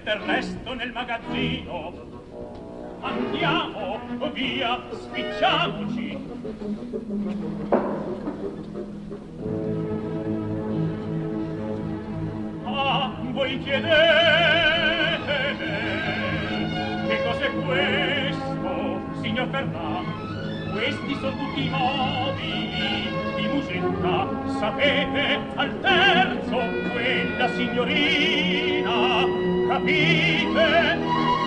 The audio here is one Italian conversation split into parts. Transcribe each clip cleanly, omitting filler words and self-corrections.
del resto nel magazzino. Andiamo, via, spicciamoci. Ah, voi chiedete che cos'è questo, signor Fernand? Questi sono tutti i mobili di musetta. Sapete, al terzo, quella signorina, capite?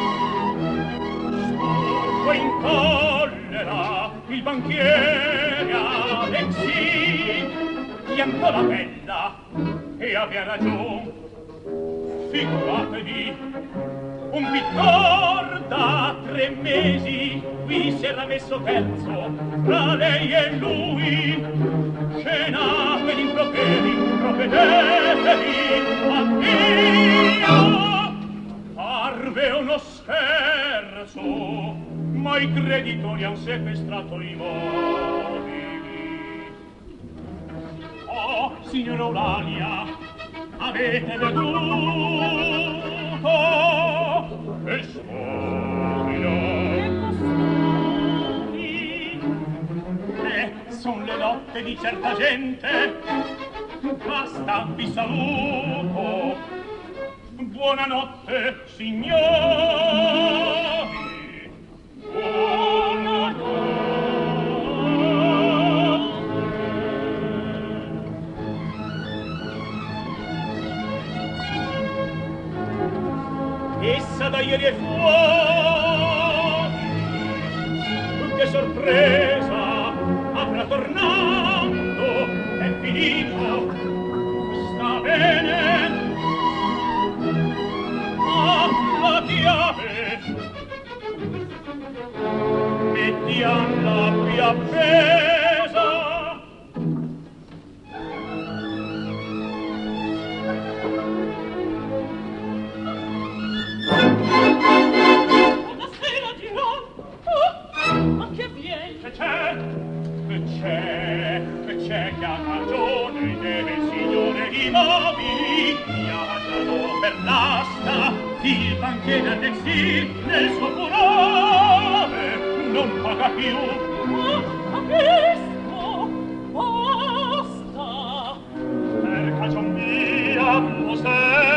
Sturbo in collera, il banchiere Alexis, piantò la bella e aveva ragione. Figuratevi, un pittor da 3 mesi qui si era messo terzo tra lei e lui. Scena per improperi, provvedetevi, addio. Parve uno scherzo, ma i creditori han sequestrato i mobili. Oh, signora Eulalia, avete veduto che storia? Son le lotte di certa gente. Basta, vi saluto. Buonanotte, signori. Buonanotte. Essa da ieri è fuori. Che sorpresa, avrà tornando, è finito, sta bene. Ah, la chiave, mettiamola qui appesa. Buonasera, Giron. Ma che avviene? Che c'è che ha ragione deve il signore i mobili viaggiano per l'asta, il banchiere Alexis nel suo furore non paga più. Capisco, basta per cagion mia,